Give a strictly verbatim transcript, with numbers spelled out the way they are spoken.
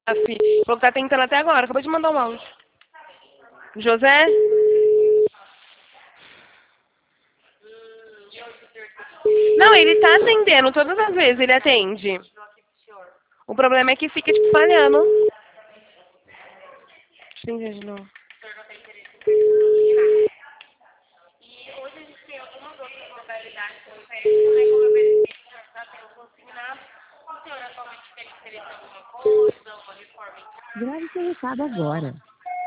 Aff, falou que tá tentando até agora, acabou de mandar um áudio. José? Não, ele tá atendendo todas as vezes, ele atende. O problema é que fica, tipo, falhando. Entendi de novo. Grave seu recado agora.